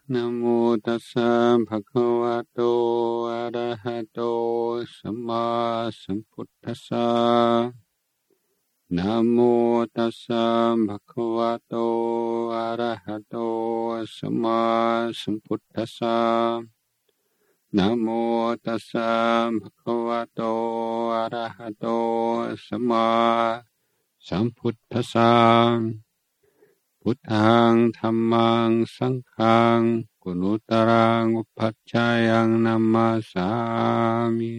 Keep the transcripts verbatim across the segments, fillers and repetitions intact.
นะโมตัสสะภะคะวะโตอะระหะโตสัมมาสัมพุทธัสสะนะโมตัสสะภะคะวะโตอะระหะโตสัมมาสัมพุทธัสสะนะโมตัสสะภะคะวะโตอะระหะโตสัมมาสัมพุทธัสสะพุทธังธัมมังสังฆังกุณุตรังอุปัชฌายังนัมมาสามิ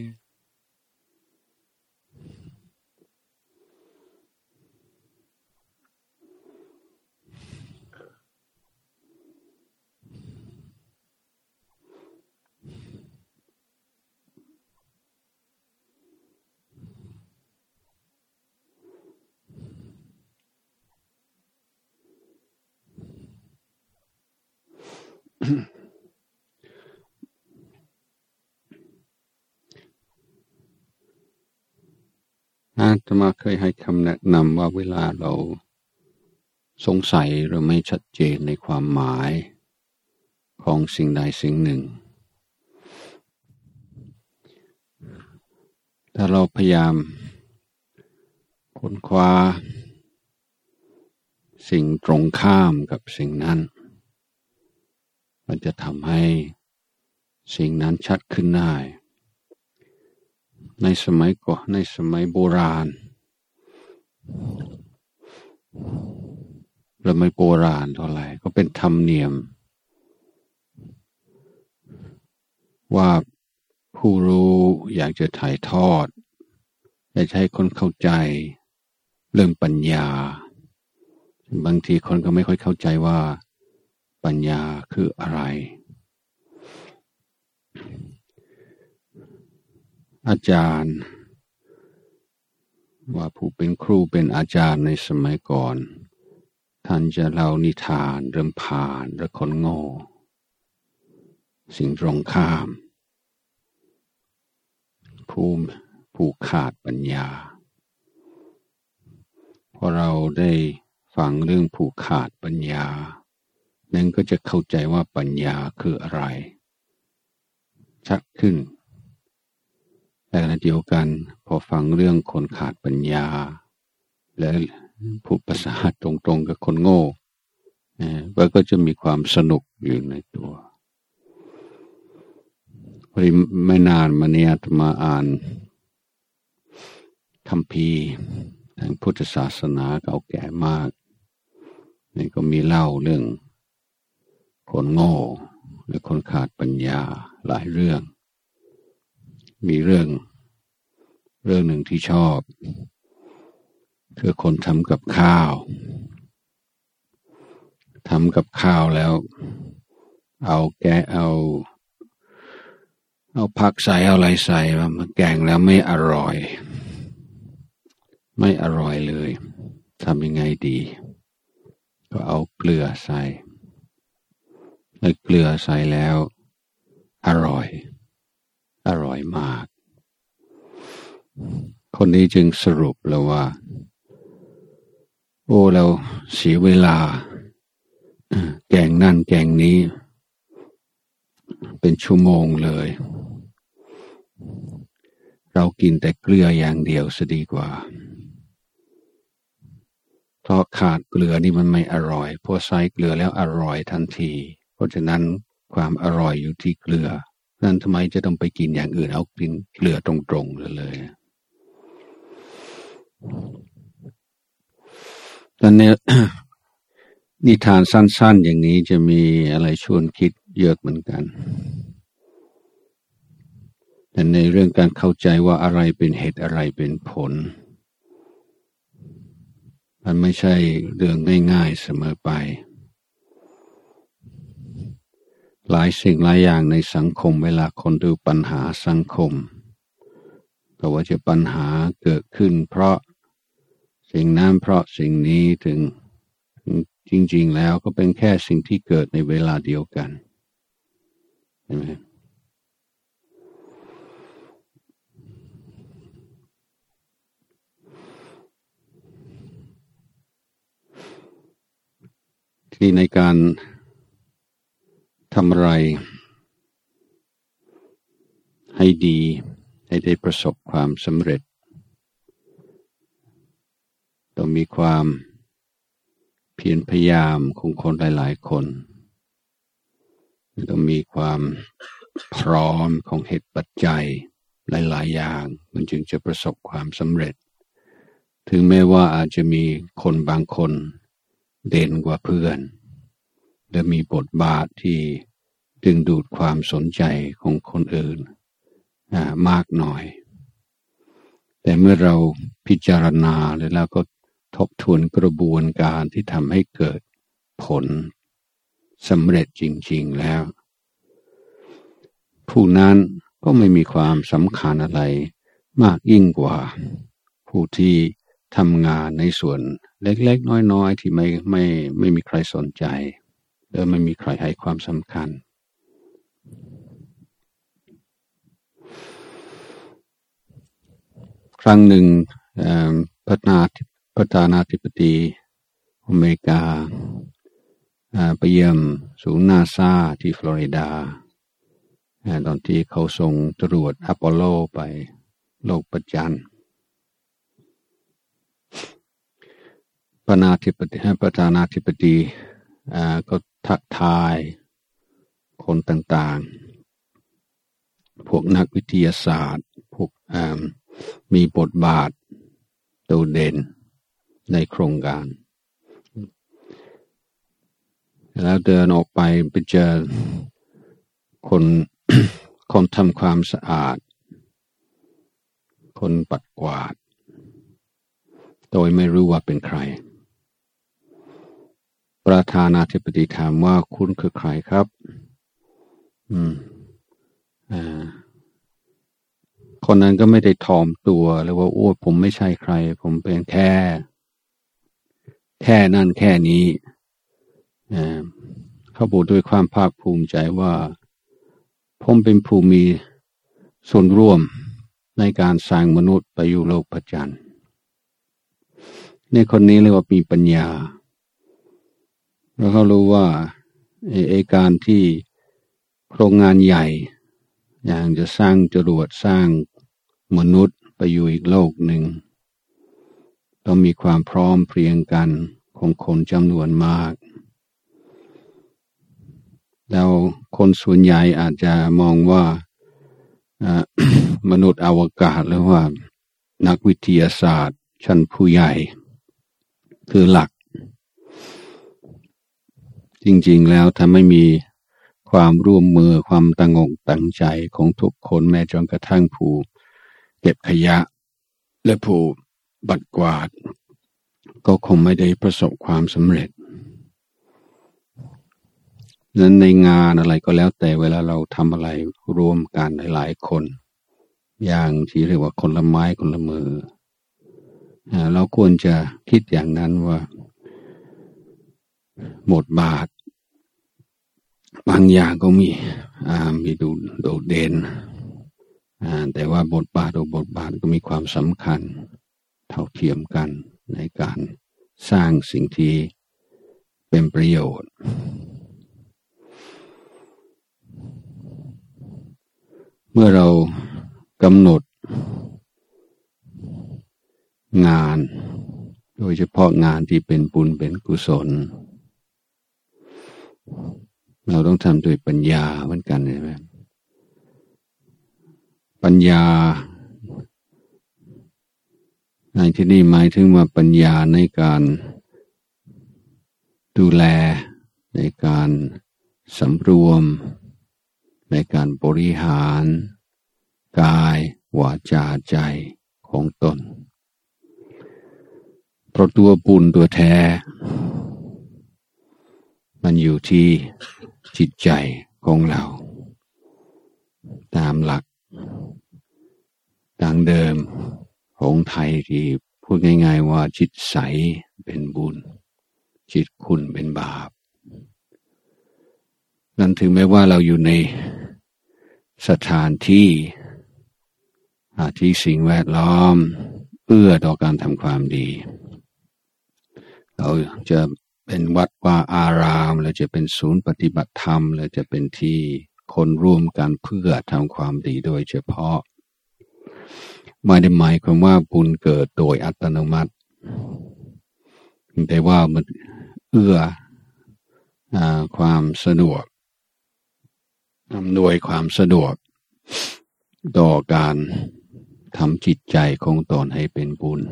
อาตมาเคยให้คำแนะนำว่าเวลาเราสงสัยหรือไม่ชัดเจนในความหมายของสิ่งใดสิ่งหนึ่งถ้าเราพยายามค้นคว้าสิ่งตรงข้ามกับสิ่งนั้นมันจะทำให้สิ่งนั้นชัดขึ้นได้ในสมัยก่อนในสมัยโบราณหรือไม่โบราณเท่าไหร่ก็เป็นธรรมเนียมว่าผู้รู้อยากจะถ่ายทอดอยากให้คนเข้าใจเรื่องปัญญาบางทีคนก็ไม่ค่อยเข้าใจว่าปัญญาคืออะไรอาจารย์ว่าผู้เป็นครูเป็นอาจารย์ในสมัยก่อนท่านจะเล่านิทานเรื่องผ่านและคนโง่สิ่งตรงข้ามผู้ผู้ขาดปัญญาพอเราได้ฟังเรื่องผู้ขาดปัญญานั่นก็จะเข้าใจว่าปัญญาคืออะไรชัดขึ้นแต่ขณะเดียวกันพอฟังเรื่องคนขาดปัญญาและผู้ประสาทตรงๆกับคนโง่มันก็จะมีความสนุกอยู่ในตัวพอดีไม่นานมาเนี่ยมาอ่านคัมภีร์ทางพุทธศาสนาเก่าแก่มากนี่ก็มีเล่าเรื่องคนโง่และคนขาดปัญญาหลายเรื่องมีเรื่องเรื่องหนึ่งที่ชอบคือคนทำกับข้าวทำกับข้าวแล้วเอาแกะเอาเอาผักใส่เอาอะไรใส่มาแกงแล้วไม่อร่อยไม่อร่อยเลยทำยังไงดีก็เอาเกลือใส่แล้วเกลือใส่แล้วอร่อยอร่อยมากคนนี้จึงสรุปแล้วว่าโอ้เราเสียเวลาแกงนั่นแกงนี้เป็นชั่วโมงเลยเรากินแต่เกลืออย่างเดียวซะดีกว่าเพราะขาดเกลือนี่มันไม่อร่อยพอใส่เกลือแล้วอร่อยทันทีเพราะฉะนั้นความอร่อยอยู่ที่เกลือนั้นทำไมจะต้องไปกินอย่างอื่นเอากินเกลือตรงๆเลยเลยตอนนี้ นิทานสั้นๆอย่างนี้จะมีอะไรชวนคิดเยอะเหมือนกันแต่ในเรื่องการเข้าใจว่าอะไรเป็นเหตุอะไรเป็นผลมันไม่ใช่เรื่องง่ายๆเสมอไปหลายสิ่งหลายอย่างในสังคมเวลาคนดูปัญหาสังคมก็ว่าจะปัญหาเกิดขึ้นเพราะสิ่งนั้นเพราะสิ่งนี้ถึงจริงๆแล้วก็เป็นแค่สิ่งที่เกิดในเวลาเดียวกันใช่ไหมที่ในการทำอะไรให้ดีให้ได้ประสบความสำเร็จต้องมีความเพียรพยายามของคนหลายๆคนต้องมีความพร้อมของเหตุปัจจัยหลายๆอย่างมันจึงจะประสบความสำเร็จถึงแม้ว่าอาจจะมีคนบางคนเด่นกว่าเพื่อนและมีบทบาทที่ดึงดูดความสนใจของคนอื่นมากหน่อยแต่เมื่อเราพิจารณาแล้วเราก็ทบทวนกระบวนการที่ทำให้เกิดผลสำเร็จจริงๆแล้วผู้นั้นก็ไม่มีความสำคัญอะไรมากยิ่งกว่าผู้ที่ทำงานในส่วนเล็กๆน้อยๆที่ไม่ไม่ไม่มีใครสนใจและไม่มีใครให้ความสำคัญครั้งหนึ่งประธานาธิประธานาธิบดีอเมริกาไปเยี่ยมศูนย์นาซาที่ฟลอริดาตอนที่เขาส่งจรวดอพอลโลไปโลกประจันทร์ประธานาธิบดีประธานาธิบดีก็ทักทายคนต่างๆพวกนักวิทยาศาสตร์พวกมีบทบาทโดดเด่นในโครงการแล้วเดินออกไปไปเจอคน คนทำความสะอาดคนปัดกวาดโดยไม่รู้ว่าเป็นใครประธานาธิบดีถามว่าคุณคือใครครับอืมอ่าคนนั้นก็ไม่ได้ถ่อมตัวเลยว่าโอ้ผมไม่ใช่ใครผมเป็นแค่แค่นั่นแค่นี้อ่าเขาพูดด้วยความภาคภูมิใจว่าผมเป็นผู้มีส่วนร่วมในการสร้างมนุษย์ไปอยู่โลกพระจันทร์ในคนนี้เรียกว่ามีปัญญาแล้วเขารู้ว่าไอ้การที่โครงงานใหญ่อย่างจะสร้างจรวดสร้างมนุษย์ไปอยู่อีกโลกหนึ่งต้องมีความพร้อมเพรียงกันของคนจำนวนมากแล้วคนส่วนใหญ่อาจจะมองว่า มนุษย์อวกาศหรือว่านักวิทยาศาสตร์ชั้นผู้ใหญ่คือหลักจริงๆแล้วถ้าไม่มีความร่วมมือความตั้งอกตั้งใจของทุกคนแม้จนกระทั่งผู้เก็บขยะและผู้ปัดกวาดก็คงไม่ได้ประสบความสำเร็จนั้นในงานอะไรก็แล้วแต่เวลาเราทำอะไรร่วมกันหลายๆคนอย่างที่เรียกว่าคนละไม้คนละมือเราควรจะคิดอย่างนั้นว่าบทบาทบางอย่างก็มีมีดูโดดเด่นแต่ว่าบทบาทโดยบทบาทก็มีความสำคัญเท่าเทียมกันในการสร้างสิ่งที่เป็นประโยชน์เมื่อเรากำหนดงานโดยเฉพาะงานที่เป็นบุญเป็นกุศลเราต้องทำด้วยปัญญาเหมือนกันใช่ไหมปัญญาในที่นี้หมายถึงว่าปัญญาในการดูแลในการสำรวมในการบริหารกายวาจาใจของตนเพราะตัวบุญตัวแท้มันอยู่ที่จิตใจของเราตามหลักดังเดิมของไทยที่พูดง่ายๆว่าจิตใสเป็นบุญจิตคุณเป็นบาปนั่นถึงแม้ว่าเราอยู่ในสถานที่ที่สิ่งแวดล้อมเอื้อต่อการทำความดีเราจะเป็นวัดวาอารามหรือจะเป็นศูนย์ปฏิบัติธรรมหรือจะเป็นที่คนร่วมกันเพื่อทำความดีโดยเฉพาะไม่ได้หมายความว่าบุญเกิดโดยอัตโนมัติแต่ว่ามันเอื้อความสะดวกอำนวยความสะดวกต่อการทำจิตใจของตนให้เป็นบุญ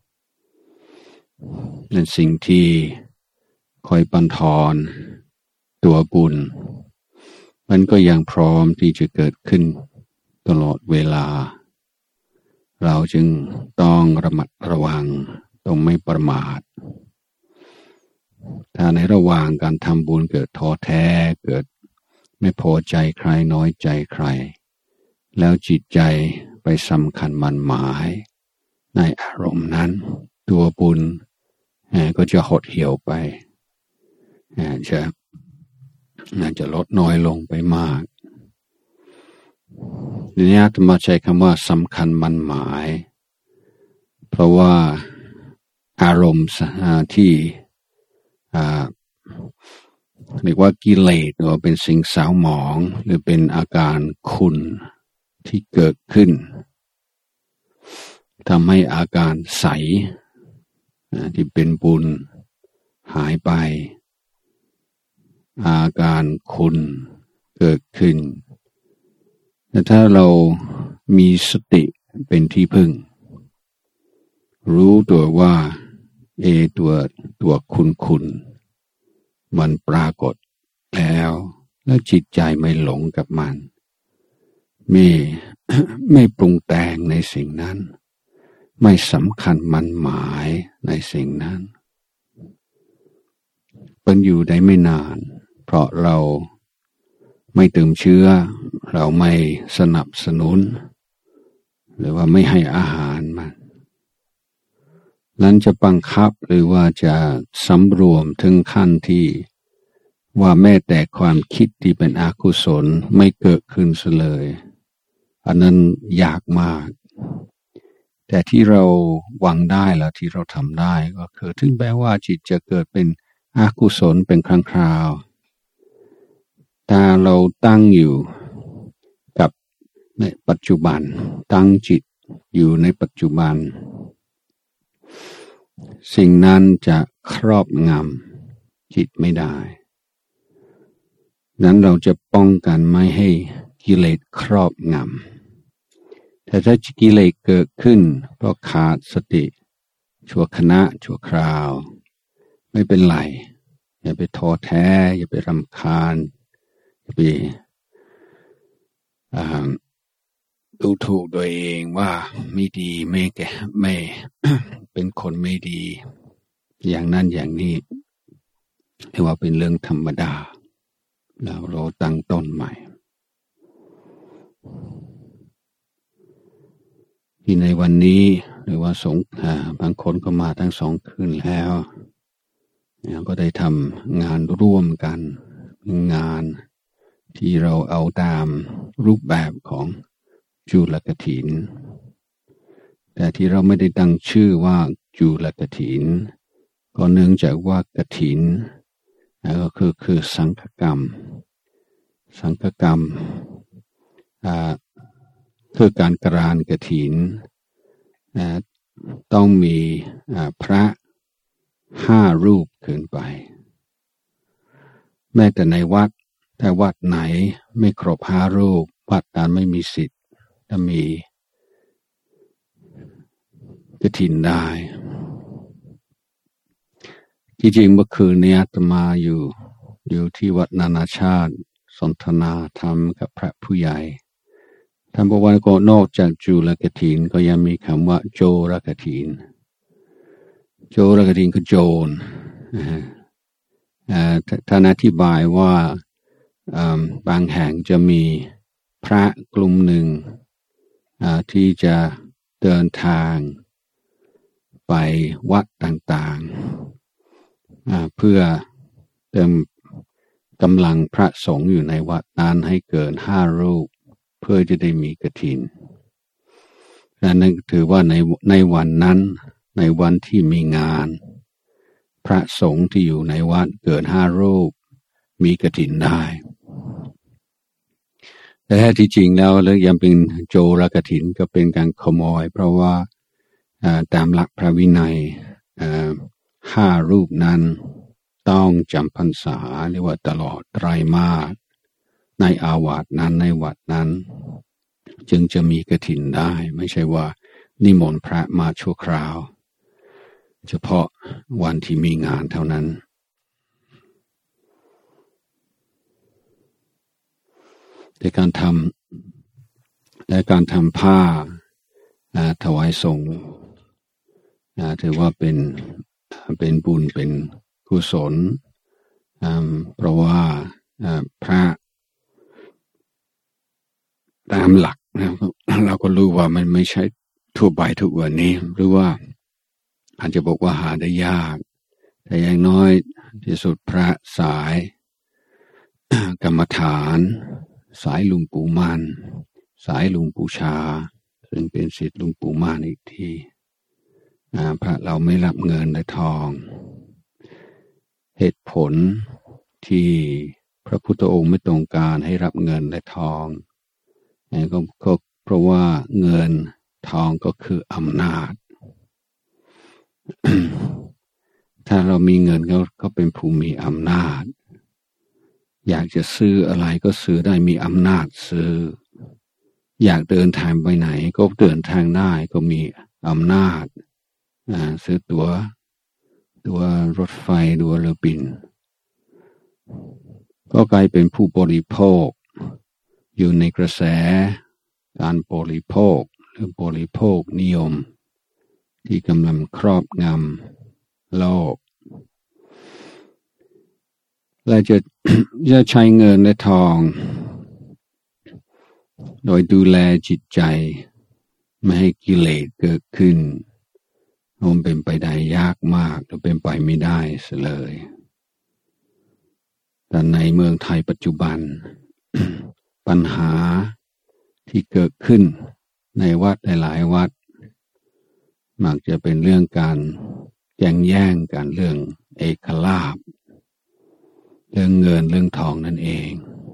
นั่นสิ่งที่คอยบั่นทอนตัวบุญมันก็ยังพร้อมที่จะเกิดขึ้นตลอดเวลาเราจึงต้องระมัดระวังต้องไม่ประมาทถ้าในระหว่างการทำบุญเกิดท้อแท้เกิดไม่พอใจใครน้อยใจใครแล้วจิตใจไปสำคัญมั่นหมายในอารมณ์นั้นตัวบุญก็จะหดเหี่ยวไปจะอาจจะลดน้อยลงไปมากทีนี้อาตมาใช้คำว่าสำคัญมั่นหมายเพราะว่าอารมณ์ที่เรียกว่ากิเลสหรือเป็นสิ่งเศร้าหมองหรือเป็นอาการขุ่นที่เกิดขึ้นทำให้อาการใสที่เป็นบุญหายไปอาการขุ่นเกิดขึ้นแต่ถ้าเรามีสติเป็นที่พึ่งรู้ตัวว่าเอตัวตัวคุณคุณมันปรากฏแล้วแล้วจิตใจไม่หลงกับมันไม่ไม่ปรุงแต่งในสิ่งนั้นไม่สำคัญมันหมายในสิ่งนั้นเป็นอยู่ได้ไม่นานเพราะเราไม่เติมเชื้อเราไม่สนับสนุนหรือว่าไม่ให้อาหารมันนั้นจะบังคับหรือว่าจะสำรวมถึงขั้นที่ว่าแม้แต่ความคิดที่เป็นอกุศลไม่เกิดขึ้นเลยอันนั้นยากมากแต่ที่เราหวังได้แล้วที่เราทำได้ก็คือถึงแม้ว่าจิตจะเกิดเป็นอกุศลเป็นครั้งคราวแต่เราตั้งอยู่กับในปัจจุบันตั้งจิตอยู่ในปัจจุบันสิ่งนั้นจะครอบงำจิตไม่ได้นั้นเราจะป้องกันไม่ให้กิเลสครอบงำแต่ถ้ากิเลสเกิดขึ้นเพราะขาดสติชั่วขณะชั่วคราวไม่เป็นไรอย่าไปท้อแท้อย่าไปรำคาญอย่าไปดูถูกตัวเองว่าไม่ดีไม่แก่ไม่ เป็นคนไม่ดีอย่างนั้นอย่างนี้เรียกว่าเป็นเรื่องธรรมดาแล้วเราตั้งต้นใหม่ที่ในวันนี้หรือว่าสงบางคนก็มาทั้งสองคืนแล้วก็ได้ทำงานร่วมกันงานที่เราเอาตามรูปแบบของจุลกฐินแต่ที่เราไม่ได้ตั้งชื่อว่าจุลกฐินก็เนื่องจากว่ากฐินก็คือคือสังฆกรรมสังฆกรรมคือการกรานกฐินต้องมีพระห้ารูปขึ้นไปแม้แต่ในวัดแต่วัดไหนไม่ครบห้ารูปวัดนั้นไม่มีสิทธิ์จะมีกฐินได้จริงๆเมื่อคืนนี้อาตมาอยู่อยู่ที่วัดนานาชาติสนทนาธรรมกับพระผู้ใหญ่ท่านบอกว่าก็นอกจากจุลกฐินก็ยังมีคำว่าโจรกฐินโจรกฐินคือโจรท่านอธิบายว่าบางแห่งจะมีพระกลุ่มหนึ่งที่จะเดินทางไปวัดต่างๆเพื่อเติมกำลังพระสงฆ์อยู่ในวัดนั้นให้เกินห้ารูปเพื่อจะได้มีกฐินและนั่นถือว่าในในวันนั้นในวันที่มีงานพระสงฆ์ที่อยู่ในวัดเกินห้ารูปมีกฐินได้แต่แท้ที่จริงแล้วเรื่องยังเป็นโจรกฐินก็เป็นการขโมยเพราะว่าตามหลักพระวินัยห้ารูปนั้นต้องจำพรรษาเรียกว่าตลอดไตรมาสในอาวาสนั้นในวัดนั้นจึงจะมีกฐินได้ไม่ใช่ว่านิมนต์พระมาชั่วคราวเฉพาะวันที่มีงานเท่านั้นแต่การทำและการทำผ้าถวายสงฆ์ถือว่าเป็นเป็นบุญเป็นกุศลเพราะว่าพระตามหลักเราก็รู้ว่ามันไม่ใช่ทั่วไปทุกวันนี้หรือว่าอาจจะบอกว่าหาได้ยากแต่อย่างน้อยที่สุดพระสายกรรมฐานสายหลวงปู่มั่นสายหลวงปู่ชาซึ่งเป็นศิษย์หลวงปู่มั่นอีกทีพระเราไม่รับเงินและทองเหตุผลที่พระพุทธองค์ไม่ต้องการให้รับเงินและทองก็ก็เพราะว่าเงินทองก็คืออำนาจ ถ้าเรามีเงินเขาเขาเป็นผู้มีอำนาจอยากจะซื้ออะไรก็ซื้อได้มีอำนาจซื้ออยากเดินทางไปไหนก็เดินทางได้ก็มีอำนาจซื้อตั๋วตั๋วรถไฟตั๋วเรือบินก็กลายเป็นผู้บริโภคอยู่ในกระแสการบริโภคหรือบริโภคนิยมที่กำลังครอบงำโลกและจะจะใช้เงินและทองโดยดูแลจิตใจไม่ให้กิเลสเกิดขึ้นมันเป็นไปได้ยากมากหรือเป็นไปไม่ได้เสียเลยแต่ในเมืองไทยปัจจุบัน ปัญหาที่เกิดขึ้นในวัดหลายๆวัดมักจะเป็นเรื่องการแย่งแย่งกันเรื่องเอกลาภเรื่องเงินเรื่องทองนั่นเอง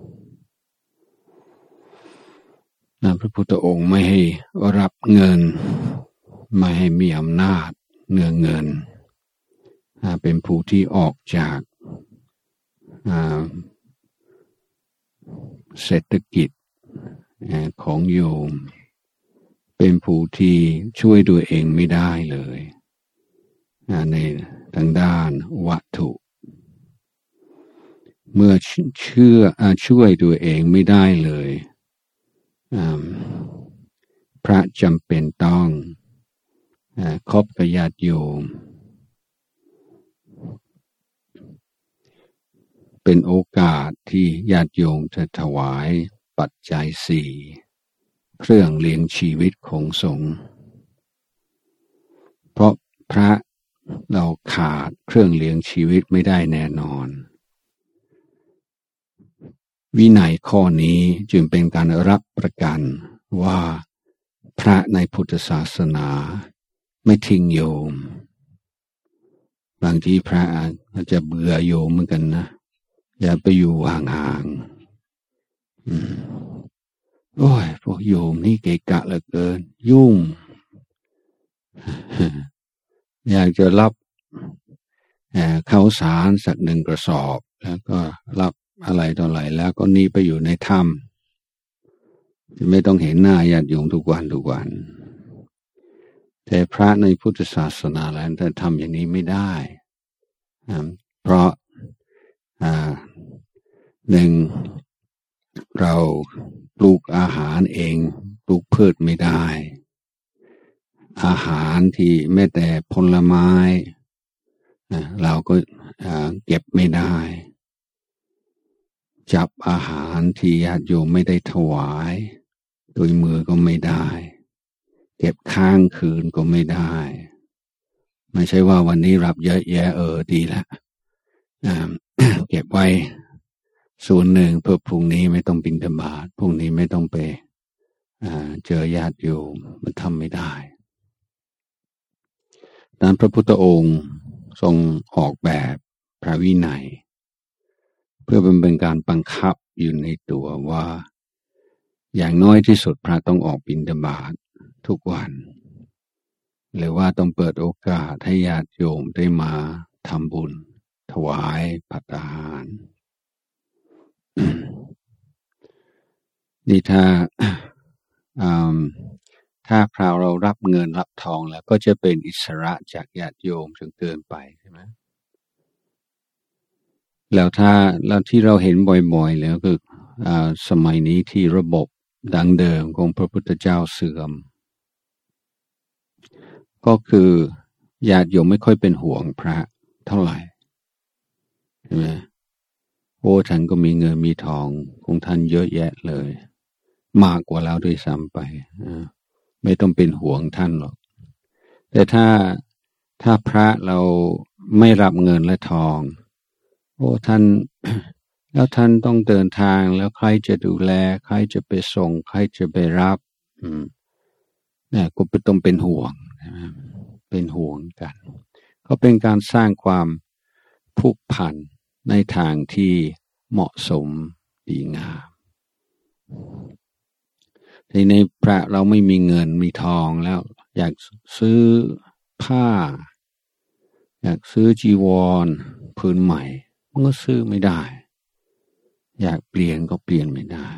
นะพระพุทธองค์ไม่ให้รับเงินไม่ให้มีอำนาจเหนือเงินเป็นผู้ที่ออกจากเศรษฐกิจของโยมเป็นผู้ที่ช่วยตัวเองไม่ได้เลยในทางด้านวัตถุเมื่อเชื่อช่วยตัวเองไม่ได้เลยพระจำเป็นต้องคบกับญาติโยมเป็นโอกาสที่ญาติโยมจะถวายปัจจัยสี่เครื่องเลี้ยงชีวิตของสงฆ์เพราะพระเราขาดเครื่องเลี้ยงชีวิตไม่ได้แน่นอนวินัยข้อนี้จึงเป็นการรับประกันว่าพระในพุทธศาสนาไม่ทิ้งโยมบางทีพระอาจจะเบื่อโยมเหมือนกันนะอย่าไปอยู่ห่างๆโอ้ยพวกโยมนี่เกะกะเหลือเกินยุ่ง อยากจะรับข้าวสารสักหนึ่งกระสอบแล้วก็รับอะไรต่ออะไรแล้วก็หนีไปอยู่ในถ้ำจะไม่ต้องเห็นหน้าญาติโยมทุกวันทุกวันแต่พระในพุทธศาสนาแล้วจะทำอย่างนี้ไม่ได้เพราะหนึ่งเราปลูกอาหารเองปลูกพืชไม่ได้อาหารที่แม้แต่ผลไม้เราก็เก็บไม่ได้จับอาหารที่ญาติโยมไม่ได้ถวายโดยมือก็ไม่ได้เก็บค้างคืนก็ไม่ได้ไม่ใช่ว่าวันนี้รับเยอะแยะเออดีละเก็บไว้ส่วนหนึ่งเพื่อพรุ่งนี้ไม่ต้องบิณฑบาตพรุ่งนี้ไม่ต้องไปเจอญาติโยมมันทำไม่ได้ดังนั้นพระพุทธองค์ทรงออกแบบพระวินัยเพื่อเป็นการบังคับอยู่ในตัวว่าอย่างน้อยที่สุดพระต้องออกบิณฑบาตทุกวันหรือว่าต้องเปิดโอกาสให้ญาติโยมได้มาทำบุญถวายภัตตาหาร นี่ถ้าถ้าพระเรารับเงินรับทองแล้วก็จะเป็นอิสระจากญาติโยมจนเกินไปใช่ไหมแล้วถ้าแล้วที่เราเห็นบ่อยๆแล้วคือสมัยนี้ที่ระบบดังเดิมของพระพุทธเจ้าเสื่อมก็คือญาติโยมไม่ค่อยเป็นห่วงพระเท่าไหร่ใช่ไหมโอ้ท่านก็มีเงินมีทองของท่านเยอะแยะเลยมากกว่าแล้วด้วยซ้ำไปไม่ต้องเป็นห่วงท่านหรอกแต่ถ้าถ้าพระเราไม่รับเงินและทองโอ้ท่าน แล้วท่านต้องเดินทางแล้วใครจะดูแลใครจะไปส่งใครจะไปรับอืมเนี่ยก็ต้องเป็นห่วงเป็นห่วงกันก็เป็นการสร้างความผูกพันในทางที่เหมาะสมดีงามในพระเราไม่มีเงินมีทองแล้วอยากซื้อผ้าอยากซื้อจีวรพื้นใหม่มันก็ซื้อไม่ได้อยากเปลี่ยนก็เปลี่ยนไม่ได้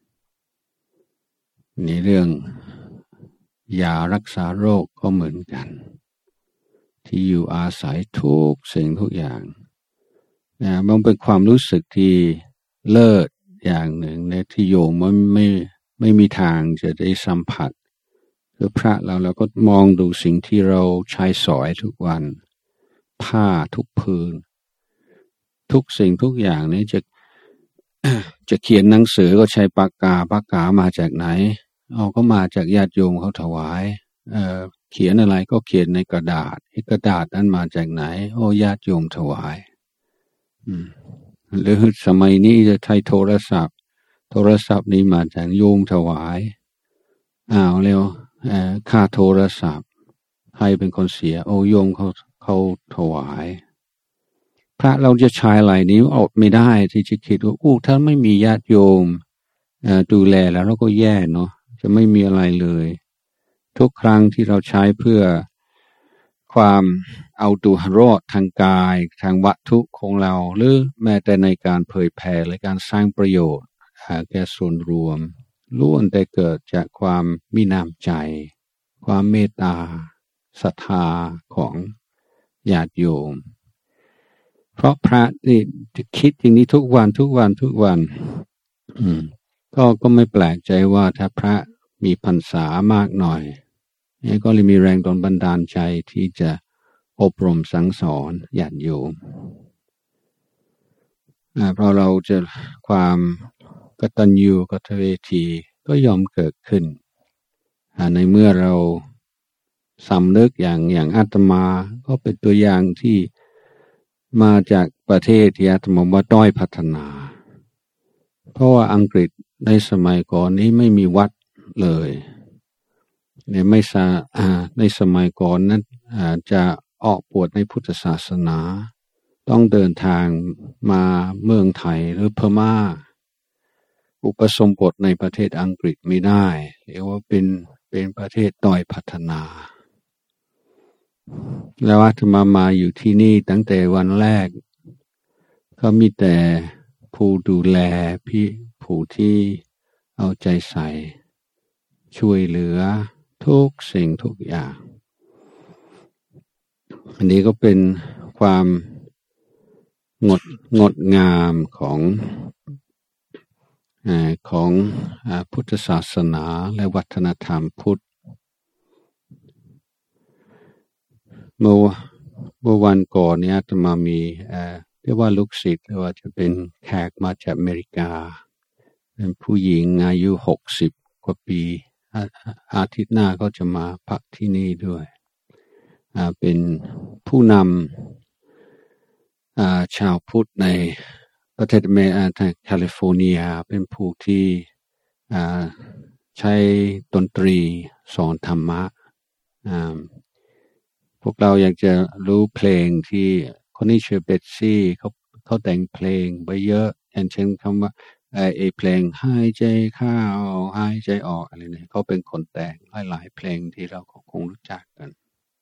ในเรื่องยารักษาโรคก็เหมือนกันที่อยู่อาศัยทุกสิ่งทุกอย่างนะมันเป็นความรู้สึกที่เลิศอย่างหนึ่งในที่โยมมันไม่ไม่มีทางจะได้สัมผัสคือพระเราเราก็มองดูสิ่งที่เราใช้สอยทุกวันผ้าทุกพื้นทุกสิ่งทุกอย่างนี้จะ จะเขียนหนังสือก็ใช้ปากกาปากกามาจากไหนเอาก็มาจากญาติโยมเขาถวายเอ่อเขียนอะไรก็เขียนในกระดาษกระดาษนั้นมาจากไหนโอ้ญาติโยมถวายอืมหรือสมัยนี้จะใช้โทรศัพท์โทรศัพท์นี้มาจากโยมถวายอ้าวเร็วเอ่อค่าโทรศัพท์ใครเป็นคนเสียโอ้โยมเขาเขาถวายพระเราจะใช้อะไรนี้อดไม่ได้ที่จะคิดว่าอู้ถ้าไม่มีญาติโยมดูแลแล้วเราก็แย่เนาะจะไม่มีอะไรเลยทุกครั้งที่เราใช้เพื่อความเอาตัวรอดทางกายทางวัตถุของเราหรือแม้แต่ในการเผยแผ่และการสร้างประโยชน์แก่ส่วนรวมล้วนแต่เกิดจากความมีน้ำใจความเมตตาศรัทธาของญาติโยมเพราะพระที่จะคิดอย่างนี้ทุกวันทุกวันทุกวันอืมก็ก็ไม่แปลกใจว่าถ้าพระมีพรรษามากหน่อยนี่ก็เลยมีแรงดลบันดาลใจที่จะอบรมสั่งสอนญาติโยมเพราะเราจะความกตัญญูกตเวทีก็ยอมเกิดขึ้นในเมื่อเราสำนึกอย่างอย่างอาตมาก็เป็นตัวอย่างที่มาจากประเทศที่อาตมาว่าด้อยพัฒนาเพราะว่าอังกฤษในสมัยก่อนนี้ไม่มีวัดเลยเนี่ยไม่ซาในสมัยก่อนนั้นจะออกบวชในพุทธศาสนาต้องเดินทางมาเมืองไทยหรือพม่าอุปสมบทในประเทศอังกฤษไม่ได้เรียกว่าเป็นเป็นประเทศด้อยพัฒนาแล้วอาตมามาอยู่ที่นี่ตั้งแต่วันแรกก็มีแต่ผู้ดูแลพี่ผู้ที่เอาใจใส่ช่วยเหลือทุกสิ่งทุกอย่างอันนี้ก็เป็นความงดงดงามของอ่าของอ่าพุทธศาสนาและวัฒนธรรมพุทธเมื่อเมื่อวันก่อนเนี่ยอาตมามีเอ่อเรียกว่าลูกศิษย์หรือว่าจะเป็นแขกมาจากอเมริกาเป็นผู้หญิงอายุหกสิบกว่าปีอาอาทิตย์หน้าก็จะมาพักที่นี่ด้วยอ่าเป็นผู้นำอ่าชาวพุทธในประเทศอเมริกาทางแคลิฟอร์เนียเป็นผู้ที่อ่าใช้ดนตรีสอนธรรมะอ่าพวกเราอยากจะรู้เพลงที่คนนี้ชื่อเบตซี่เขาเขาแต่งเพลงไปเยอะอย่างเช่นคำว่าไอ้ไอ้เพลงหายใจเข้าหายใจออกอะไรเนี่ยเขาเป็นคนแต่งหลายๆเพลงที่เราคงรู้จักกัน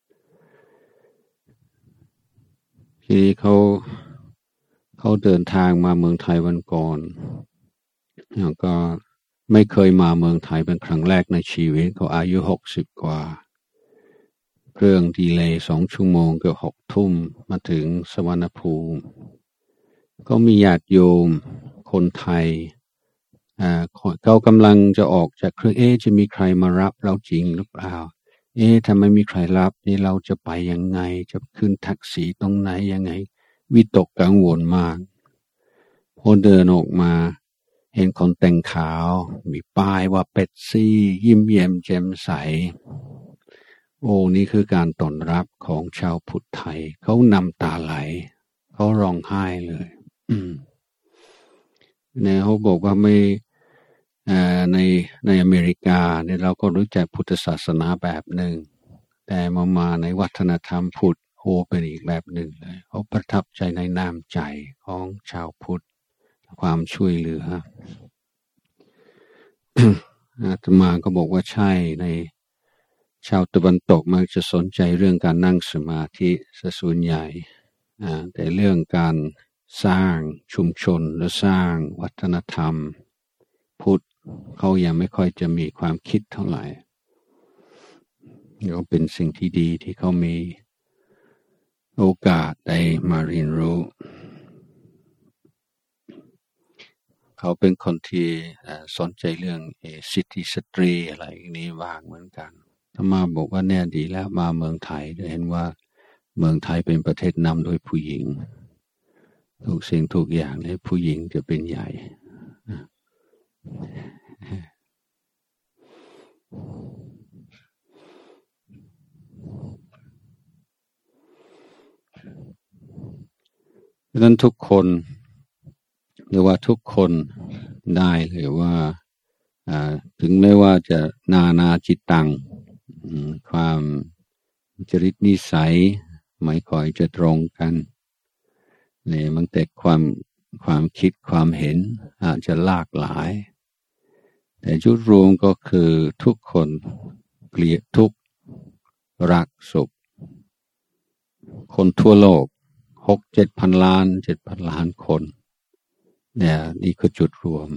ทีนี้เขาเขาเดินทางมาเมืองไทยวันก่อนแล้วก็ไม่เคยมาเมืองไทยเป็นครั้งแรกในชีวิตเขาอายุหกสิบกว่าเครื่องดีเลย์สองชั่วโมงเกือบหกทุ่มมาถึงสวรรณภูมิก็มีญาติโยมคนไทยอ่าเขากำลังจะออกจากเครื่องเอ๊ะจะมีใครมารับเราจริงหรือเปล่าเอ๊ะถ้าไม่มีใครรับนี่เราจะไปยังไงจะขึ้นแท็กซี่ตรงไหนยังไงวิตกกังวลมากพอเดินออกมาเห็นคนแต่งขาวมีป้ายว่าเป็ดซี่ยิ้มแย้มแจ่มใสโอ้นี่คือการต้อนรับของชาวพุทธไทยเขานำตาไหลเขาร้องไห้เลยอืมเนี่ยเขาบอกว่าไม่ในในอเมริกาเนี่ยเราก็รู้จักพุทธศาสนาแบบหนึ่งแต่มามาในวัฒนธรรมพุทธโอเป็นอีกแบบหนึ่งเลยเขาประทับใจในน้ำใจของชาวพุทธความช่วยเหลือ อาตมาก็บอกว่าใช่ในชาวตะวันตกมักจะสนใจเรื่องการนั่งสมาธิซะส่วนใหญ่แต่เรื่องการสร้างชุมชนหรือสร้างวัฒนธรรมพุทธเขายังไม่ค่อยจะมีความคิดเท่าไหร่ก็เป็นสิ่งที่ดีที่เขามีโอกาสได้มาเรียนรู้เขาเป็นคนที่สนใจเรื่องสิทธิสตรีอะไรอย่างนี้บ้างเหมือนกันถ้ามาบอกว่าเนี่ยดีแล้วมาเมืองไทยได้เห็นว่าเมืองไทยเป็นประเทศนำโดยผู้หญิงทุกสิ่งทุกอย่างให้ผู้หญิงจะเป็นใหญ่ดังนั้นทุกคนหรือว่าทุกคนได้เลยว่าถึงแม้ว่าจะนานาจิตตังความจริตนิสัยไม่ค่อยจะตรงกันเนี่ยมันแต่ความความคิดความเห็นอาจจะหลากหลายแต่จุดรวมก็คือทุกคนเกลียดทุกรักสุขคนทั่วโลกหกเจ็ดพันล้านเจ็ดพันล้านคนเนี่ยนี่คือจุดรวม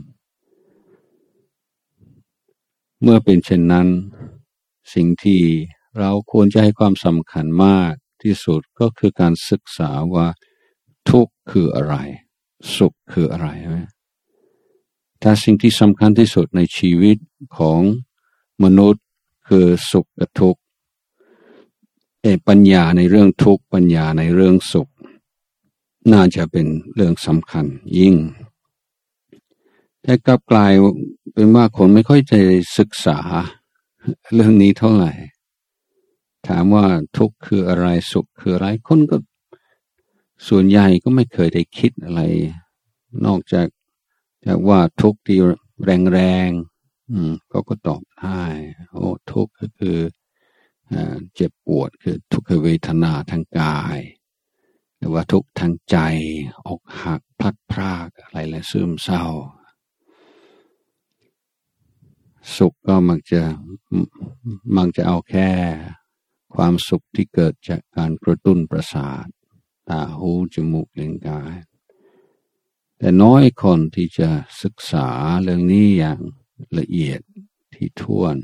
เมื่อเป็นเช่นนั้นสิ่งที่เราควรจะให้ความสำคัญมากที่สุดก็คือการศึกษาว่าทุกข์คืออะไรสุขคืออะไรไหมถ้าสิ่งที่สำคัญที่สุดในชีวิตของมนุษย์คือสุขกับทุกข์เอปัญญาในเรื่องทุกข์ปัญญาในเรื่องสุขน่าจะเป็นเรื่องสำคัญยิ่งแต่กลับกลายเป็นว่าคนไม่ค่อยจะศึกษาเรื่องนี้เท่าไหร่ถามว่าทุกข์คืออะไรสุขคืออะไรคนก็ส่วนใหญ่ก็ไม่เคยได้คิดอะไรนอกจากจากว่าทุกข์ที่แรงๆอืมก็ก็ตอบได้โอ้ทุกข์ก็คืออ่าเจ็บปวดคือทุกขเวทนาทางกายหรือว่าทุกข์ทางใจอกหักพลัดพรากอะไรและซึมเศร้าสุขก็มักจะมักจะเอาแค่ความสุขที่เกิดจากการกระตุ้นประสาทตาหูจมูกลิ้นกายแต่น้อยคนที่จะศึกษาเรื่องนี้อย่างละเอียดถี่ถ้วน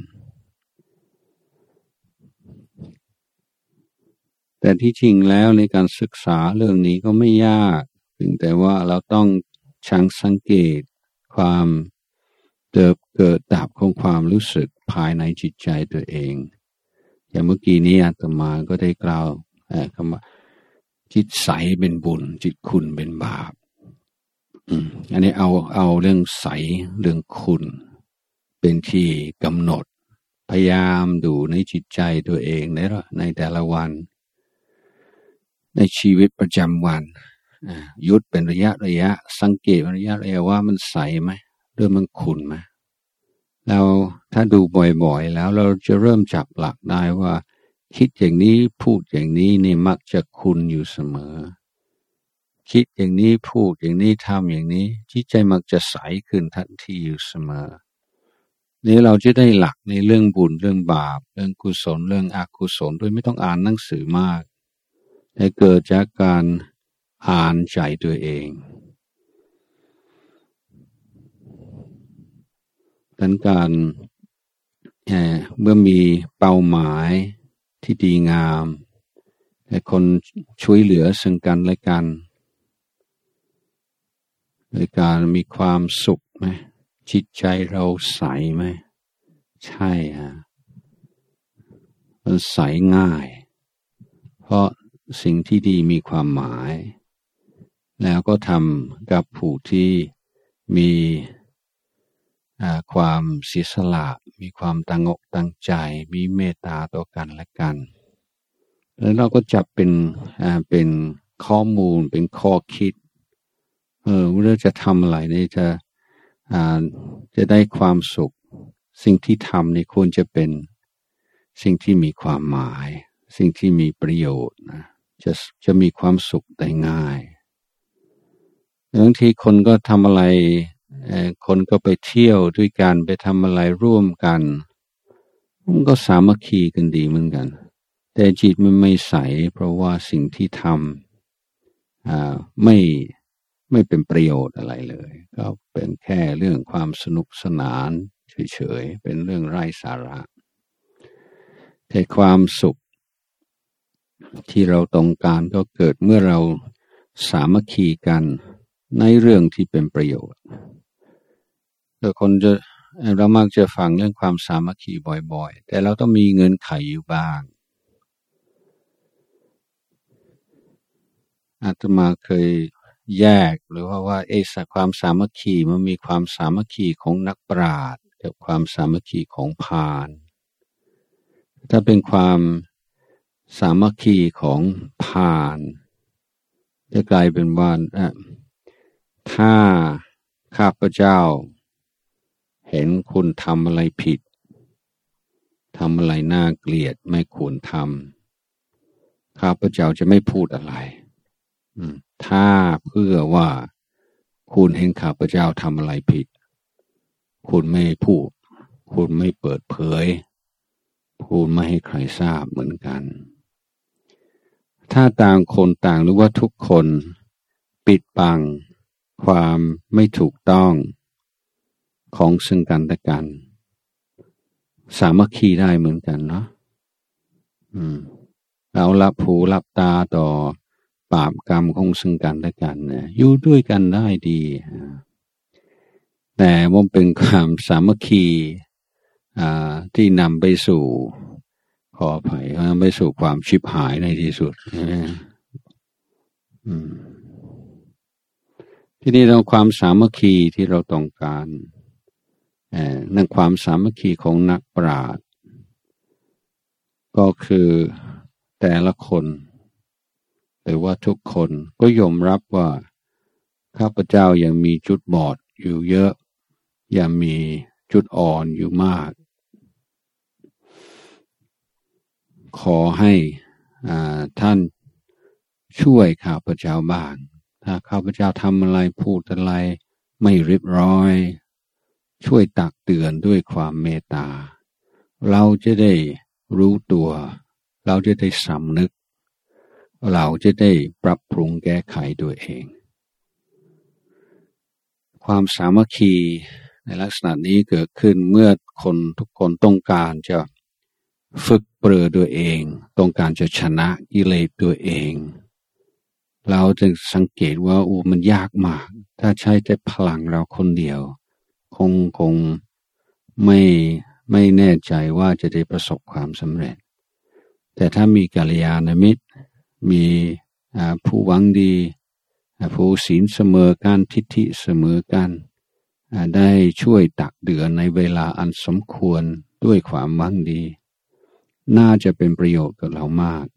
แต่ที่จริงแล้วในการศึกษาเรื่องนี้ก็ไม่ยากเพียงแต่ว่าเราต้องช่างสังเกตความเติบเกิดดับของความรู้สึกภายในจิตใจตัวเองอย่างเมื่อกี้นี้อาตมาก็ได้กล่าวคำว่าจิตใสเป็นบุญจิตคุณเป็นบาปอันนี้เอาเอาเรื่องใสเรื่องคุณเป็นที่กำหนดพยายามดูในจิตใจตัวเองในในแต่ละวันในชีวิตประจำวันหยุดเป็นระยะระยะสังเกตระยะระยะว่ามันใสไหมหรือมันขุ่นไหมแล้วถ้าดูบ่อยๆแล้วเราจะเริ่มจับหลักได้ว่าคิดอย่างนี้พูดอย่างนี้นี่มักจะคุณอยู่เสมอคิดอย่างนี้พูดอย่างนี้ทำอย่างนี้จิตใจมักจะใสขึ้นทันทีอยู่เสมอนี่เราจะได้หลักในเรื่องบุญเรื่องบาปเรื่องกุศลเรื่องอกุศลโดยไม่ต้องอ่านหนังสือมากแต่เกิดจากการอ่านใจตัวเองดังการเมื่อมีเป้าหมายที่ดีงามแต่คนช่วยเหลือซึ่งกันและกันในการมีความสุขไหมจิตใจเราใสไหมใช่ฮะมันใสง่ายเพราะสิ่งที่ดีมีความหมายแล้วก็ทำกับผู้ที่มีความเสียสละมีความตั้งอกตั้งใจมีเมตตาต่อกันและกันแล้วเราก็จับเป็นเป็นข้อมูลเป็นข้อคิดเออว่าเราจะทำอะไรนี่จะจะได้ความสุขสิ่งที่ทำนี่ควรจะเป็นสิ่งที่มีความหมายสิ่งที่มีประโยชน์นะจะจะมีความสุขได้ง่ายบางทีคนก็ทำอะไรคนก็ไปเที่ยวด้วยกันไปทำอะไรร่วมกันมันก็สามัคคีกันดีเหมือนกันแต่จิตมันไม่ใสเพราะว่าสิ่งที่ทำอ่าไม่ไม่เป็นประโยชน์อะไรเลยก็เป็นแค่เรื่องความสนุกสนานเฉยๆเป็นเรื่องไร้สาระแต่ความสุขที่เราต้องการก็เกิดเมื่อเราสามัคคีกันในเรื่องที่เป็นประโยชน์แต่คนจะเรามักจะฟังเรื่องความสามัคคีบ่อยๆแต่เราต้องมีเงื่อนไขอยู่บ้างอาตมาเคยแยกหรือว่าว่าเอสความสามัคคีมันมีความสามัคคีของนักปราชญ์กับความสามัคคีของพาลถ้าเป็นความสามัคคีของพาลจะกลายเป็นว่าถ้าข้าพเจ้าเห็นคุณทำอะไรผิดทำอะไรน่าเกลียดไม่ควรทำข้าพเจ้าจะไม่พูดอะไรถ้าเพื่อว่าคุณเห็นข้าพเจ้าทำอะไรผิดคุณไม่พูดคุณไม่เปิดเผยพูดไม่ให้ใครทราบเหมือนกันถ้าต่างคนต่างหรือว่าทุกคนปิดบังความไม่ถูกต้องของซึ่งกันและกันสามัคคีได้เหมือนกันเนาะอืมเรารับหูรับตาต่อบาปกรรมของซึ่งกันและกันเนี่ยอยู่ด้วยกันได้ดีแต่มันเป็นความสามัคคีอ่าที่นำไปสู่ขออภัยนำไปสู่ความชิบหายในที่สุดอืมที่นี่เราความสามัคคีที่เราต้องการนั่นความสามัคคีของนักปราชญ์ก็คือแต่ละคนหรือว่าทุกคนก็ยอมรับว่าข้าพเจ้ายังมีจุดบอดอยู่เยอะยังมีจุดอ่อนอยู่มากขอให้ท่านช่วยข้าพเจ้าบ้างถ้าข้าพเจ้าทำอะไรพูดอะไรไม่เรียบร้อยช่วยตักเตือนด้วยความเมตตาเราจะได้รู้ตัวเราจะได้สำนึกเราจะได้ปรับปรุงแก้ไขตัวเองความสามัคคีในลักษณะนี้เกิดขึ้นเมื่อคนทุกคนต้องการจะฝึกปรือตัวเองต้องการจะชนะกิเลสตัวเองเราจะสังเกตว่าโอ้มันยากมากถ้าใช้แต่พลังเราคนเดียวคงคงไม่ไม่แน่ใจว่าจะได้ประสบความสำเร็จแต่ถ้ามีกัลยาณมิตรมีผู้หวังดีผู้ศีลเสมอกันทิฏฐิเสมอกันได้ช่วยตักเตือนในเวลาอันสมควรด้วยความหวังดีน่าจะเป็นประโยชน์กับเรามาก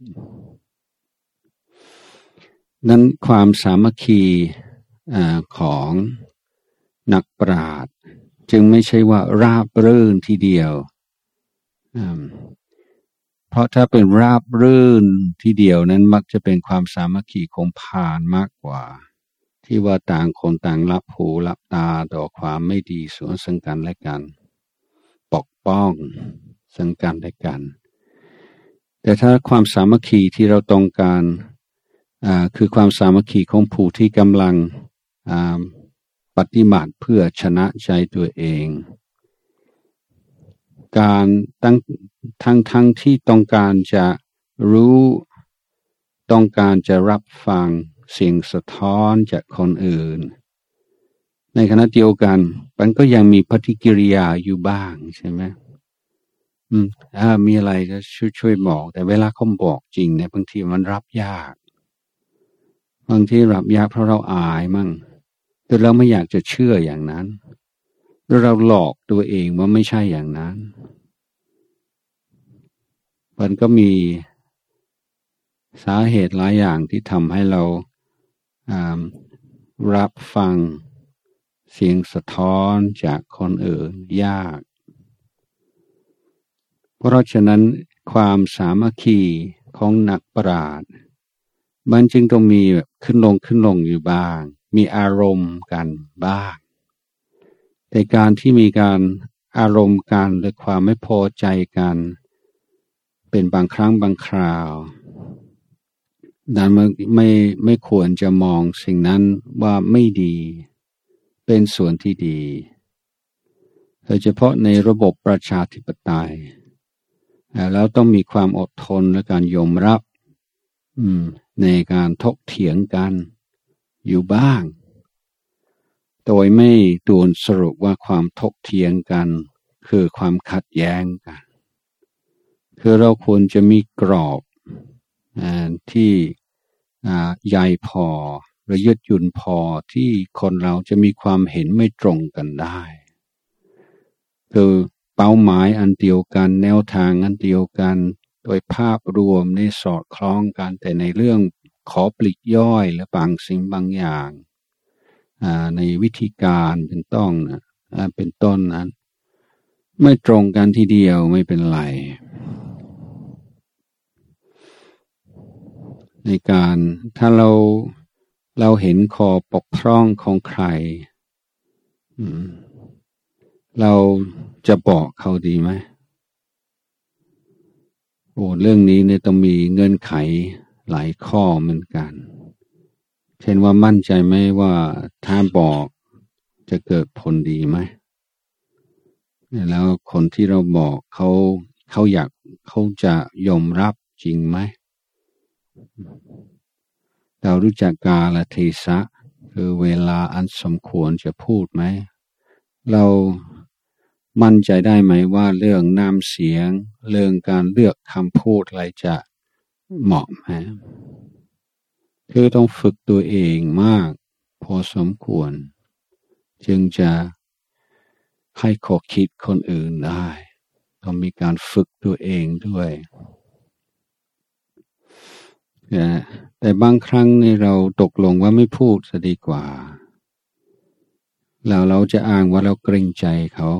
นั้นความสามัคคีของนักปราชญ์จึงไม่ใช่ว่าราบรื่นทีเดียวเพราะถ้าเป็นราบรื่นที่เดียวนั้นมักจะเป็นความสามัคคีของพานมากกว่าที่ว่าต่างคนต่างรับหูรับตาต่อความไม่ดีส่วนซึ่งกันและกันปกป้องซึ่งกันและกันแต่ถ้าความสามัคคีที่เราต้องการอ่าคือความสามัคคีของผู้ที่กำลังอ่าปฏิบัติเพื่อชนะใจตัวเองการตั้งทั้งทั้งที่ต้องการจะรู้ต้องการจะรับฟังสิ่งสะท้อนจากคนอื่นในขณะเดียวกันมันก็ยังมีปฏิกิริยาอยู่บ้างใช่ไหมอืมอ่ามีอะไรจะช่วยช่วยบอกแต่เวลาเขาบอกจริงเนี่ยบางทีมันรับยากบางทีรับยากเพราะเราอายมั่งแต่เราไม่อยากจะเชื่ออย่างนั้นแล้วเราหลอกตัวเองว่าไม่ใช่อย่างนั้นมันก็มีสาเหตุหลายอย่างที่ทำให้เรารับฟังเสียงสะท้อนจากคนอื่นยากเพราะฉะนั้นความสามัคคีของนักปราชญ์มันจึงต้องมีแบบขึ้นลงขึ้นลงอยู่บ้างมีอารมณ์กันบ้างแต่การที่มีการอารมณ์กันหรือความไม่พอใจกันเป็นบางครั้งบางคราวนั้นไม่ไม่ไม่ควรจะมองสิ่งนั้นว่าไม่ดีเป็นส่วนที่ดีโดยเฉพาะในระบบประชาธิปไตยแล้วต้องมีความอดทนและการยอมรับในการถกเถียงกันอยู่บ้างโดยไม่ด่วนสรุปว่าความถกเถียงกันคือความขัดแย้งกันคือเราควรจะมีกรอบที่ใหญ่พอหรือยืดหยุ่นพอที่คนเราจะมีความเห็นไม่ตรงกันได้คือเป้าหมายอันเดียวกันแนวทางอันเดียวกันโดยภาพรวมในสอดคล้องกันแต่ในเรื่องขอปลีกย่อยและบางสิ่งบางอย่างในวิธีการเป็นต้นเป็นต้นนั้นไม่ตรงกันทีเดียวไม่เป็นไรในการถ้าเราเราเห็นคอปกพร่องของใครเราจะบอกเขาดีไหมโอ้เรื่องนี้เนี่ยต้องมีเงื่อนไขหลายข้อเหมือนกันเช่นว่ามั่นใจไหมว่าถ้าบอกจะเกิดผลดีไหมแล้วคนที่เราบอกเขาเขาอยากเขาจะยอมรับจริงไหมเรารู้จักกาลเทศะคือเวลาอันสมควรจะพูดไหมเรามั่นใจได้ไหมว่าเรื่องน้ำเสียงเรื่องการเลือกคำพูดอะไรจะเหมาะไหมคือต้องฝึกตัวเองมากพอสมควรจึงจะให้ข้อคิดคนอื่นได้ต้องมีการฝึกตัวเองด้วยแต่บางครั้งนี่เราตกลงว่าไม่พูดจะดีกว่าแล้วเราจะอ้างว่าเราเกรงใจเขา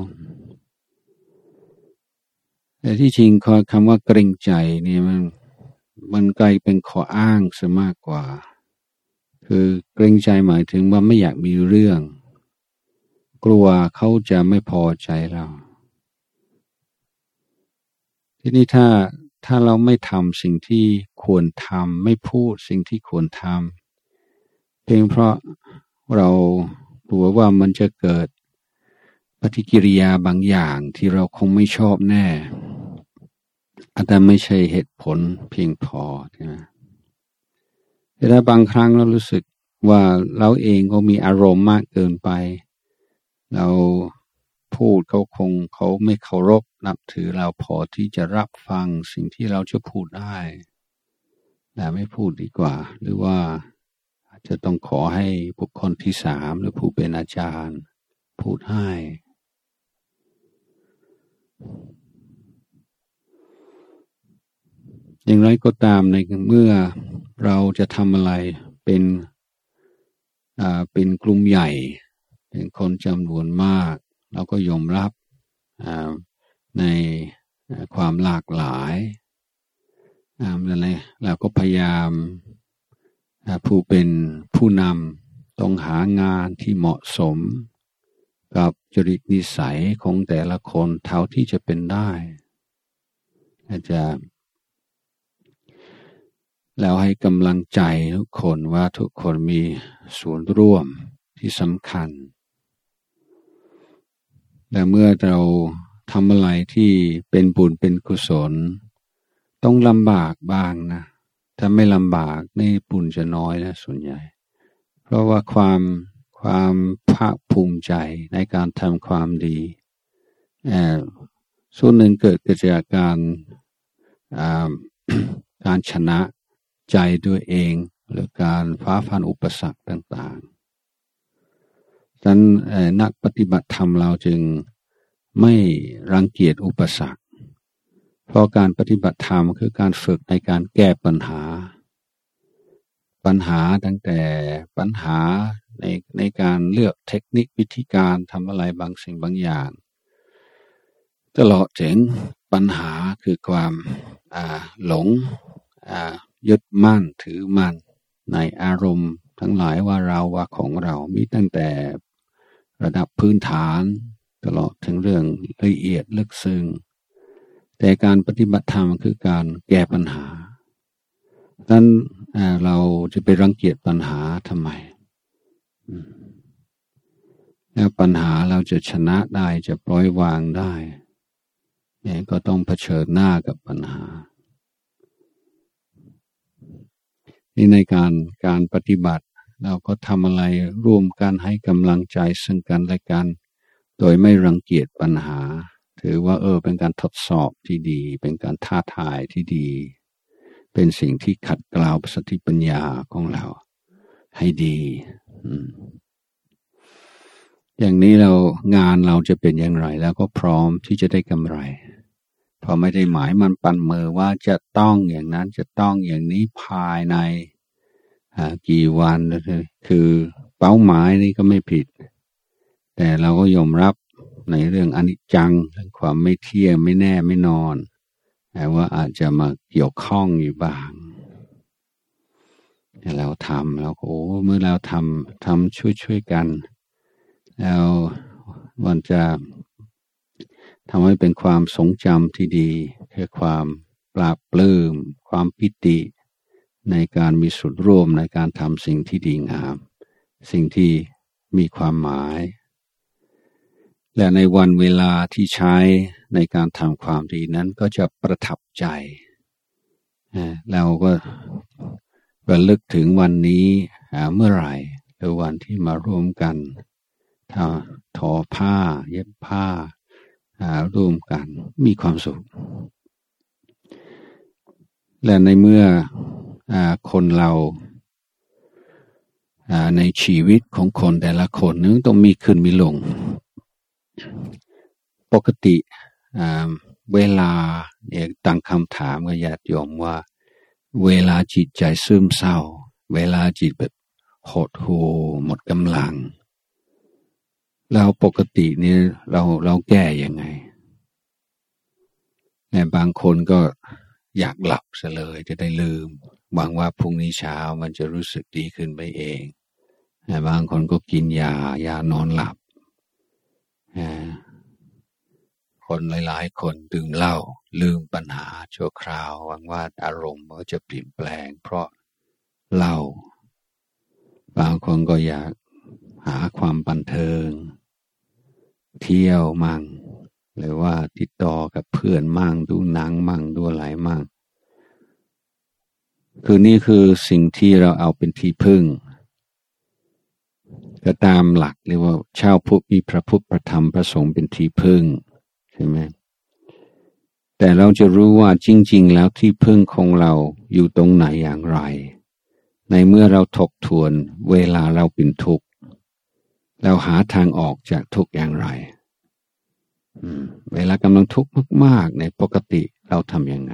แต่ที่จริงคำว่าเกรงใจนี่มันมันกลายเป็นข้ออ้างซะมากกว่าคือเกรงใจหมายถึงว่าไม่อยากมีเรื่องกลัวเขาจะไม่พอใจเราทีนี้ถ้าถ้าเราไม่ทำสิ่งที่ควรทำไม่พูดสิ่งที่ควรทำเพียงเพราะเรากลัวว่ามันจะเกิดปฏิกิริยาบางอย่างที่เราคงไม่ชอบแน่แต่ไม่ใช่เหตุผลเพียงพอใช่ไหมแต่ถ้าบางครั้งเรารู้สึกว่าเราเองก็มีอารมณ์มากเกินไปเราพูดเขาคงเขาไม่เคารพนับถือเราพอที่จะรับฟังสิ่งที่เราจะพูดได้แต่ไม่พูดดีกว่าหรือว่าอาจจะต้องขอให้บุคคลที่สามหรือผู้เป็นอาจารย์พูดให้อย่างไรก็ตามในเมื่อเราจะทำอะไรเป็นอ่าเป็นกลุ่มใหญ่เป็นคนจำนวนมากเราก็ยอมรับในความหลากหลายนั่นแหละเราก็พยายามผู้เป็นผู้นำต้องหางานที่เหมาะสมกับจริตนิสัยของแต่ละคนเท่าที่จะเป็นได้อาจจะแล้วให้กำลังใจทุกคนว่าทุกคนมีส่วนร่วมที่สำคัญแต่เมื่อเราทำอะไรที่เป็นบุญเป็นกุศลต้องลำบากบ้างนะถ้าไม่ลำบากนี่บุญจะน้อยนะส่วนใหญ่เพราะว่าความความภาคภูมิใจในการทำความดีส่วนหนึ่งเกิดจากการการชนะใจด้วยเองหรือการฟ้าฟันอุปสรรคต่างๆฉะนั้นนักปฏิบัติธรรมเราจึงไม่รังเกียจอุปสรรคเพราะการปฏิบัติธรรมคือการฝึกในการแก้ปัญหาปัญหาตั้งแต่ปัญหาในในการเลือกเทคนิควิธีการทำอะไรบางสิ่งบางอย่างตลอดถึงปัญหาคือความอ่าหลงอ่ายึดมั่นถือมั่นในอารมณ์ทั้งหลายว่าเราว่าของเรามีตั้งแต่ระดับพื้นฐานตลอดถึงเรื่องละเอียดลึกซึ้งแต่การปฏิบัติธรรมคือการแก้ปัญหาดังนั้นเราจะไปรังเกียจปัญหาทำไมแล้วปัญหาเราจะชนะได้จะปล่อยวางได้เนี่ยก็ต้องเผชิญหน้ากับปัญหานี่ในการการปฏิบัติเราก็ทำอะไรร่วมกันให้กำลังใจซึ่งกันและกันโดยไม่รังเกียจปัญหาถือว่าเออเป็นการทดสอบที่ดีเป็นการท้าทายที่ดีเป็นสิ่งที่ขัดเกลาสติปัญญาของเราให้ดีอย่างนี้เรางานเราจะเป็นอย่างไรแล้วก็พร้อมที่จะได้กำไรพอไม่ได้หมายมันปันมือว่าจะต้องอย่างนั้นจะต้องอย่างนี้ภายในกี่วันคือเป้าหมายนี่ก็ไม่ผิดแต่เราก็ยอมรับในเรื่องอนิจจังเรื่องความไม่เที่ยงไม่แน่ไม่นอนแต่ว่าอาจจะมาเกี่ยวข้องอยู่บ้างเราทำแล้วโอ้เมื่อเราทำทำช่วยช่วยกันแล้วมันจะทำให้เป็นความทรงจำที่ดีคือความปราบปลื้มความปิติในการมีส่วนร่วมในการทำสิ่งที่ดีงามสิ่งที่มีความหมายและในวันเวลาที่ใช้ในการทำความดีนั้นก็จะประทับใจเราก็ระลึกถึงวันนี้เมื่อไหร่หรือวันที่มาร่วมกันทอผ้าเย็บผ้าร่วมกันมีความสุขและในเมื่อคนเราในชีวิตของคนแต่ละคนนึงต้องมีขึ้นมีลงปกติเวลาเนี่ยตั้งคำถามกับญาติโยมว่าเวลาจิตใจซึมเศร้าเวลาจิตแบบหดหู่หมดกำลังเราปกตินี่เราเราแก้ยังไงแต่บางคนก็อยากหลับซะเลยจะได้ลืมหวังว่าพรุ่งนี้เช้ามันจะรู้สึกดีขึ้นไปเองแต่บางคนก็กินยายานอนหลับคนหลายๆคนดื่มเหล้าลืมปัญหาชั่วคราวหวังว่าอารมณ์มันจะเปลี่ยนแปลงเพราะเหล้าบางคนก็อยากหาความบันเทิงเที่ยวมั่งหรือว่าติดต่อกับเพื่อนมั่งดูหนังมั่งดูอะไรมั่งคือนี่คือสิ่งที่เราเอาเป็นที่พึ่งก็ตามหลักเรียกว่าชาวพุทธมีพระพุทธพระธรรมพระสงฆ์เป็นที่พึ่งใช่ไหมแต่เราจะรู้ว่าจริงๆแล้วที่พึ่งของเราอยู่ตรงไหนอย่างไรในเมื่อเราทบทวนเวลาเราเป็นทุกข์เราหาทางออกจากทุกข์อย่างไรเวลากำลังทุกข์มากๆในปกติเราทำยังไง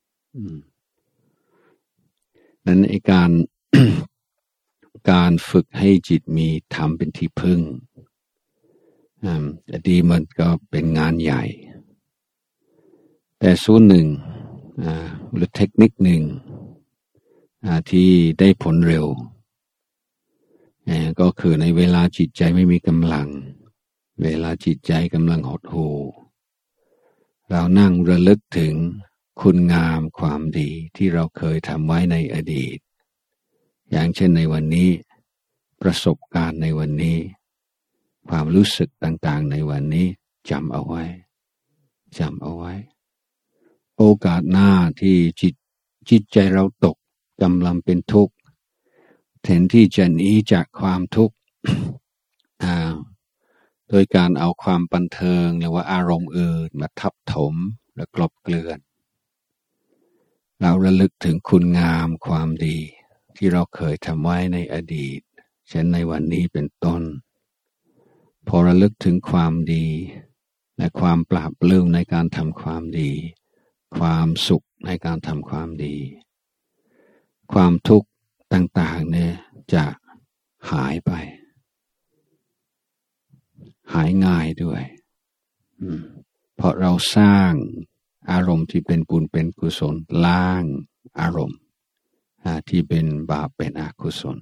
นั้นไอ้การ การฝึกให้จิตมีธรรมเป็นที่พึ่งแต่ดีมันก็เป็นงานใหญ่แต่ส่วนหนึ่งหรือเทคนิคหนึ่งที่ได้ผลเร็วก็คือในเวลาจิตใจไม่มีกำลังเวลาจิตใจกำลังหดหู่เรานั่งระลึกถึงคุณงามความดีที่เราเคยทำไว้ในอดีตอย่างเช่นในวันนี้ประสบการณ์ในวันนี้ความรู้สึกต่างๆในวันนี้จำเอาไว้จำเอาไว้โอกาสหน้าที่จิตจิตใจเราตกกำลังเป็นทุกข์แทนที่จะหนีจากความทุกข์ โดยการเอาความบันเทิงหรือว่าอารมณ์อื่นมาทับถมและกลบเกลื่อนเราระลึกถึงคุณงามความดีที่เราเคยทำไว้ในอดีตเช่นในวันนี้เป็นต้นพอระลึกถึงความดีและความปราบปลื้มในการทำความดีความสุขในการทำความดีความทุกข์ต่างๆเนี่ยจะหายไปหายง่ายด้วยเพราะเราสร้างอารมณ์ที่เป็นบุญเป็นกุศลล้างอารมณ์ที่เป็นบาปเป็นอกุศล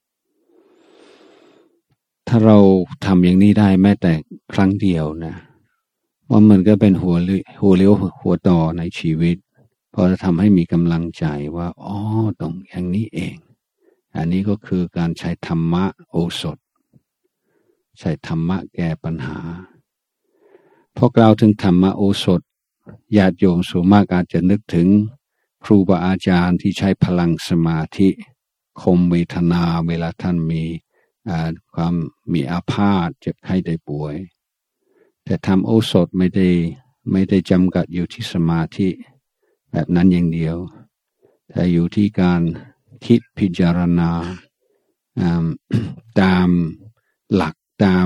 ถ้าเราทำอย่างนี้ได้แม้แต่ครั้งเดียวนะว่ามันก็เป็นหัวหัวเลี้ยวหัวต่อในชีวิตพอจะทำให้มีกำลังใจว่าอ๋อตรงอย่างนี้เองอันนี้ก็คือการใช้ธรรมะโอสถใช้ธรรมะแก้ปัญหาพอกล่าวถึงธรรมะโอสถญาติโยมส่วนมากอาจจะนึกถึงครูบาอาจารย์ที่ใช้พลังสมาธิข่มเวทนาเวลาท่านมีความมีอาพาธเจ็บไข้ได้ป่วยแต่ธรรมโอสถไม่ได้ไม่ได้จำกัดอยู่ที่สมาธิแบบนั้นอย่างเดียวแต่อยู่ที่การคิดพิจารณาตามหลักตาม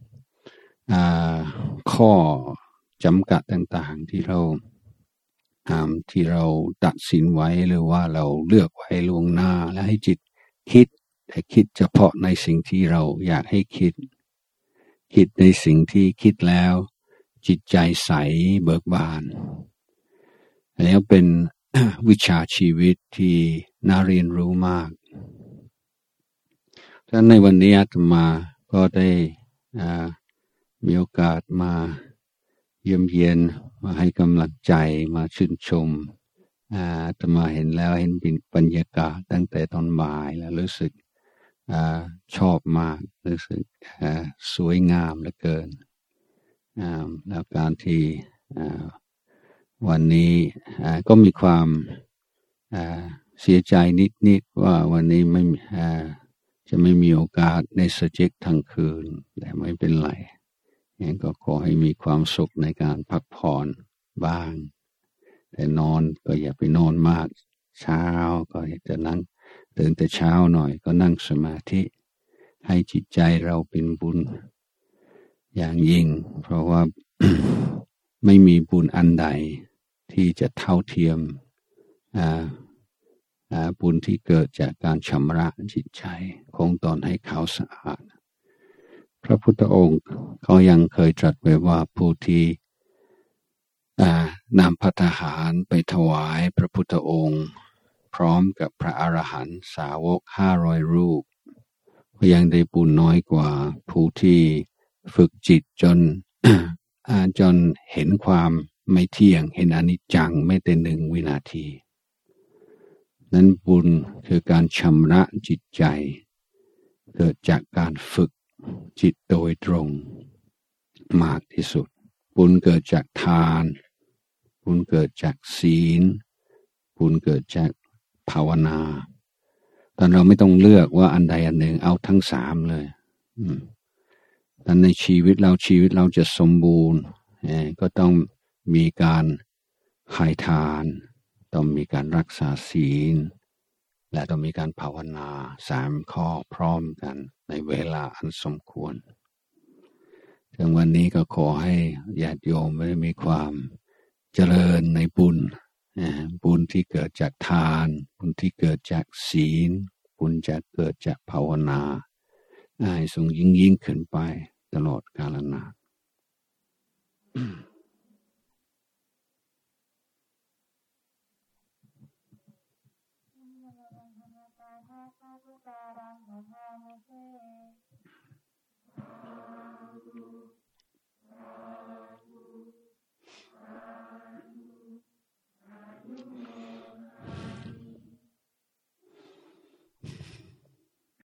ข้อจำกัดต่างๆที่เราที่เราตัดสินไว้หรือว่าเราเลือกไว้ล่วงหน้าและให้จิตคิดแต่คิดเฉพาะในสิ่งที่เราอยากให้คิดคิดในสิ่งที่คิดแล้วจิตใจใสเบิกบานแล้วเป็น วิชาชีวิตที่น่าเรียนรู้มากฉะนั้นในวันนี้อาตมาก็ได้มีโอกาสมาเยี่ยมเยียนมาให้กำลังใจมาชื่นชมอาตมาเห็นแล้วเห็นบรรยากาศตั้งแต่ตอนบ่ายแล้วรู้สึกชอบมากรู้สึกสวยงามเหลือเกินแล้วการที่วันนี้ก็มีความเสียใจนิดๆว่าวันนี้ไม่จะไม่มีโอกาสในสจิกทั้งคืนแต่ไม่เป็นไรยังก็ขอให้มีความสุขในการพักผ่อนบ้างแต่นอนก็อย่าไปนอนมากเช้าก็อยากจะนั่งตื่นแต่เช้าหน่อยก็นั่งสมาธิให้จิตใจเราเป็นบุญอย่างยิ่งเพราะว่า ไม่มีบุญอันใดที่จะเท่าเทียมบุญที่เกิดจากการชำระจิตใจคงตอนให้เขาสะอาดพระพุทธองค์เขายังเคยตรัสไว้ว่าผู้ที่นำภัตตาหารไปถวายพระพุทธองค์พร้อมกับพระอรหันตสาวกห้าร้อยรูปก็ยังได้บุญน้อยกว่าผู้ที่ฝึกจิตจน จนเห็นความไม่เที่ยงเห็นอนิจจังไม่แต่หนึ่งวินาทีนั้นบุญคือการชำระจิตใจเกิดจากการฝึกจิตโดยตรงมากที่สุดบุญเกิดจากทานบุญเกิดจากศีลบุญเกิดจากภาวนาแต่เราไม่ต้องเลือกว่าอันใดอันหนึ่งเอาทั้งสามเลยแต่ในชีวิตเราชีวิตเราจะสมบูรณ์ก็ต้องมีการให้ทานต้องมีการรักษาศีลและต้องมีการภาวนาสามข้อพร้อมกันในเวลาอันสมควรถึงวันนี้ก็ขอให้ญาติโยมได้มีความเจริญในบุญบุญที่เกิดจากทานบุญที่เกิดจากศีลบุญจะเกิดจากภาวนาให้สูงยิ่งยิ่งขึ้นไปตลอด